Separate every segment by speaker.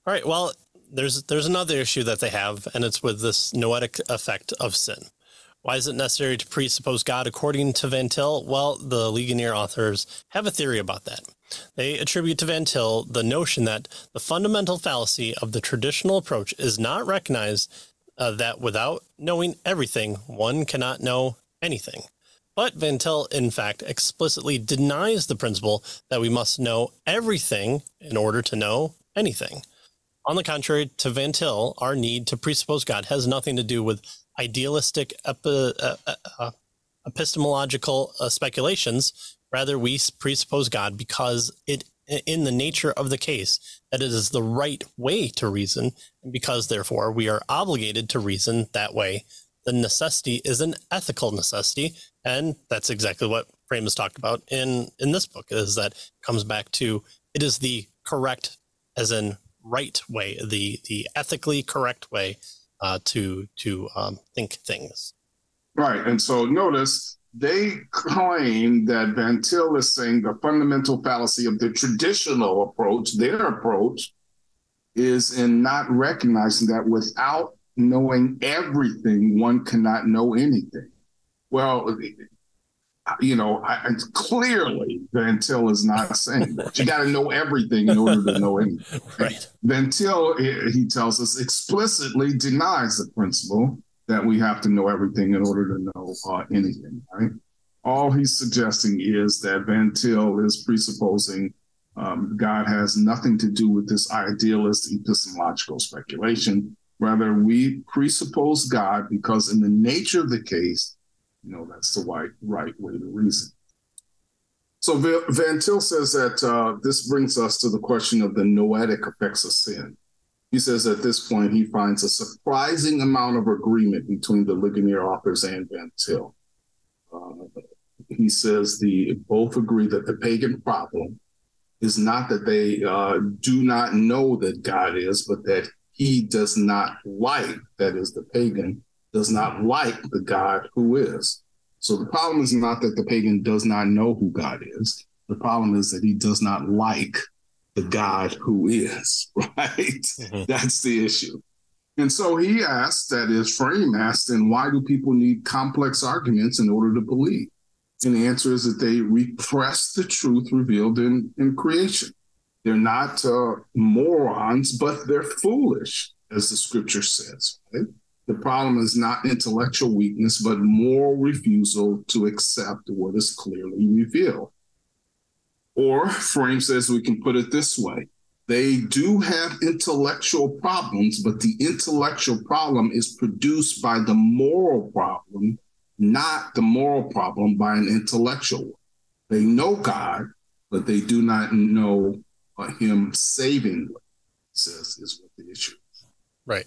Speaker 1: All right. Well, there's another issue that they have, and it's with this noetic effect of sin. Why is it necessary to presuppose God according to Van Til? Well, the Ligonier authors have a theory about that. They attribute to Van Til the notion that the fundamental fallacy of the traditional approach is not recognized that without knowing everything, one cannot know anything. But Van Til, in fact, explicitly denies the principle that we must know everything in order to know anything. On the contrary, to Van Til, our need to presuppose God has nothing to do with idealistic epistemological speculations. Rather, we presuppose God because it, in the nature of the case, that it is the right way to reason, and because, therefore, we are obligated to reason that way. The necessity is an ethical necessity, and that's exactly what Frame has talked about in this book, is that it comes back to it is the correct, as in right way, the ethically correct way to think things.
Speaker 2: Right. And so notice they claim that Van Til is saying the fundamental fallacy of the traditional approach, their approach, is in not recognizing that without knowing everything, one cannot know anything. Well, clearly Van Til is not saying that. You got to know everything in order to know anything.
Speaker 1: Right.
Speaker 2: Van Til, he tells us, explicitly denies the principle that we have to know everything in order to know anything, right? All he's suggesting is that Van Til is presupposing God has nothing to do with this idealist epistemological speculation. Rather, we presuppose God because in the nature of the case, that's the right way to reason. So Van Til says that this brings us to the question of the noetic effects of sin. He says at this point he finds a surprising amount of agreement between the Ligonier authors and Van Til. He says both agree that the pagan problem is not that they do not know that God is, but that he does not like, that is the pagan, does not like the God who is. So the problem is not that the pagan does not know who God is. The problem is that he does not like the God who is, right? Mm-hmm. That's the issue. And so he asked, that is, Frame asked, then why do people need complex arguments in order to believe? And the answer is that they repress the truth revealed in creation. They're not morons, but they're foolish, as the scripture says, right? The problem is not intellectual weakness, but moral refusal to accept what is clearly revealed. Or Frame says we can put it this way. They do have intellectual problems, but the intellectual problem is produced by the moral problem, not the moral problem by an intellectual one. They know God, but they do not know him savingly, says is what the issue is.
Speaker 1: Right.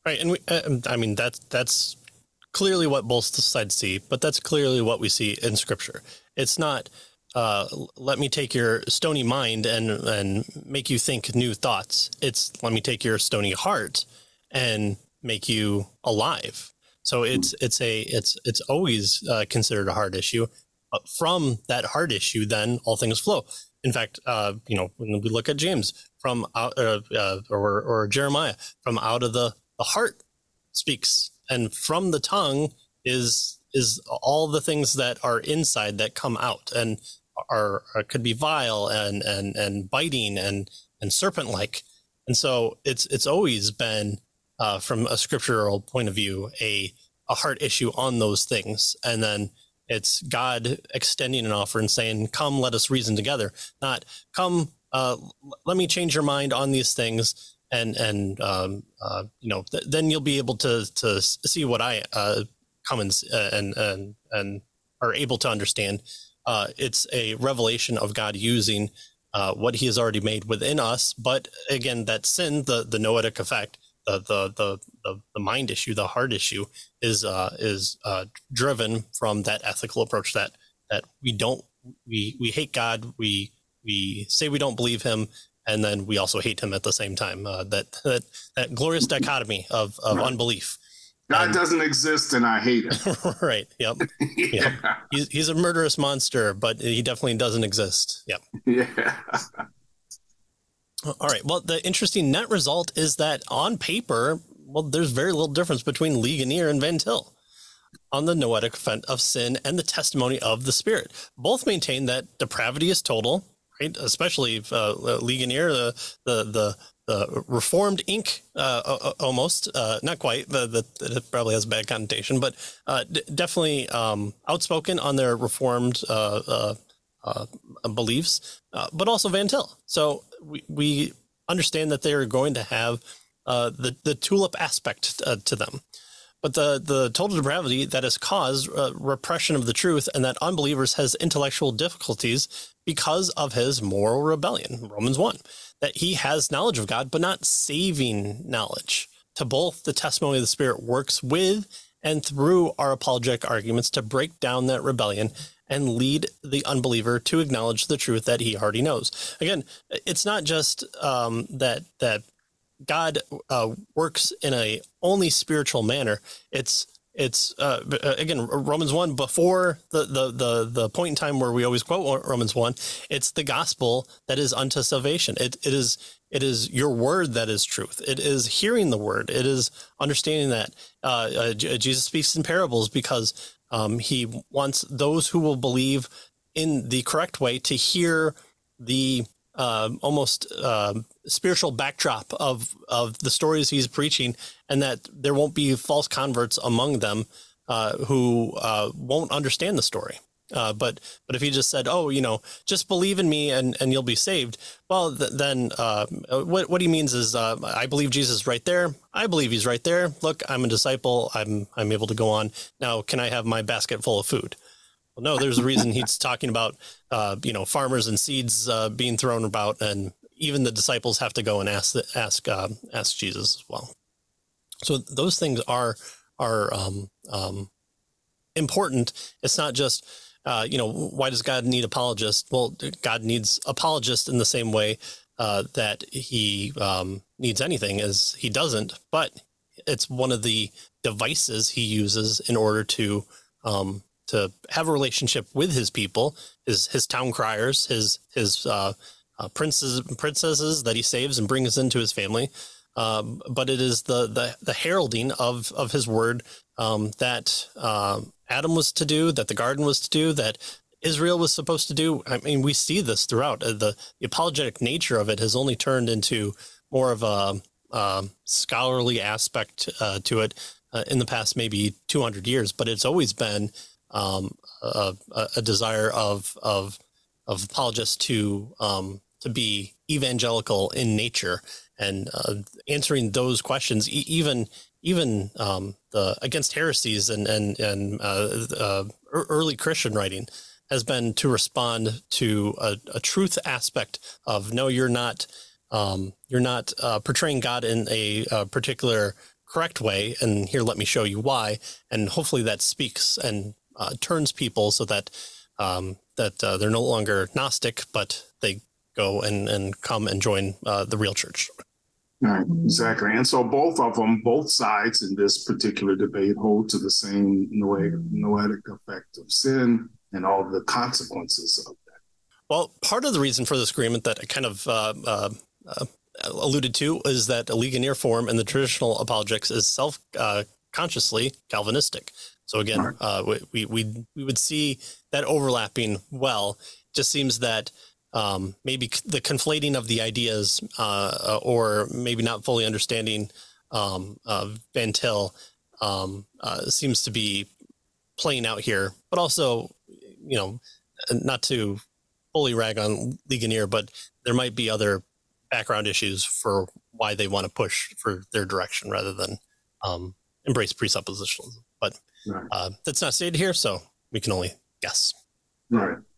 Speaker 1: And that's clearly what both sides see, but that's clearly what we see in Scripture. It's not let me take your stony mind and make you think new thoughts. It's let me take your stony heart and make you alive. So it's always considered a hard issue. But from that hard issue, then all things flow. In fact, when we look at James from out or Jeremiah, from out of the heart speaks, and from the tongue is all the things that are inside that come out and could be vile and biting and serpent-like. And so it's always been from a scriptural point of view a heart issue on those things, and then it's God extending an offer and saying, come, let us reason together, not come, let me change your mind on these things. And then you'll be able to see what I come and are able to understand. It's a revelation of God using what he has already made within us. But again, that sin, the noetic effect, the mind issue, the heart issue is driven from that ethical approach that we hate God, we say we don't believe him, and then we also hate him at the same time. That glorious dichotomy of unbelief.
Speaker 2: God doesn't exist, and I hate him.
Speaker 1: Right. Yep. Yeah. Yep. He's a murderous monster, but he definitely doesn't exist. Yep.
Speaker 2: Yeah.
Speaker 1: All right. Well, the interesting net result is that on paper, well, there's very little difference between Ligonier and Van Til on the noetic offense of sin and the testimony of the Spirit. Both maintain that depravity is total, right? Especially Ligonier, the Reformed Inc. Almost, not quite. It probably has a bad connotation, but definitely outspoken on their Reformed beliefs, but also Van Til. So we understand that they are going to have the tulip aspect to them. But the total depravity that has caused repression of the truth and that unbelievers has intellectual difficulties because of his moral rebellion, Romans 1, that he has knowledge of God, but not saving knowledge. To both, the testimony of the Spirit works with and through our apologetic arguments to break down that rebellion and lead the unbeliever to acknowledge the truth that he already knows. Again, it's not just that God works in a only spiritual manner. It's again, Romans 1, before the point in time where we always quote Romans 1, it's the gospel that is unto salvation. It is your word that is truth. It is hearing the word. It is understanding that Jesus speaks in parables because he wants those who will believe in the correct way to hear the almost spiritual backdrop of the stories he's preaching, and that there won't be false converts among them who won't understand the story. But if he just said, "Oh, just believe in me and you'll be saved," well, then what he means is, I believe Jesus is right there. I believe he's right there. Look, I'm a disciple. I'm able to go on now. Can I have my basket full of food? Well, no, there's a reason he's talking about, farmers and seeds being thrown about, and even the disciples have to go and ask Jesus as well. So those things are important. It's not just, why does God need apologists? Well, God needs apologists in the same way that he needs anything, as he doesn't, but it's one of the devices he uses in order to have a relationship with his people, his town criers, his princesses that he saves and brings into his family. But it is the heralding of his word that Adam was to do, that the garden was to do, that Israel was supposed to do. I mean, we see this throughout. The apologetic nature of it has only turned into more of a scholarly aspect to it in the past maybe 200 years, but it's always been a desire of apologists to be evangelical in nature and answering those questions, even the against heresies and early Christian writing has been to respond to a truth aspect of, no, you're not portraying God in a particular correct way, and here, let me show you why. And hopefully that speaks and turns people so that they're no longer Gnostic, but they go and come and join the real church.
Speaker 2: Right, exactly. And so both sides in this particular debate hold to the same noetic effect of sin and all the consequences of that.
Speaker 1: Well, part of the reason for this agreement that I kind of alluded to is that a Ligonier form in the traditional apologetics is self-consciously Calvinistic. So again, we would see that overlapping well. It just seems that maybe the conflating of the ideas or maybe not fully understanding Van Til seems to be playing out here. But also, not to fully rag on Ligonier, but there might be other background issues for why they want to push for their direction rather than embrace presuppositionalism. But that's not stated here, so we can only guess.
Speaker 2: Right.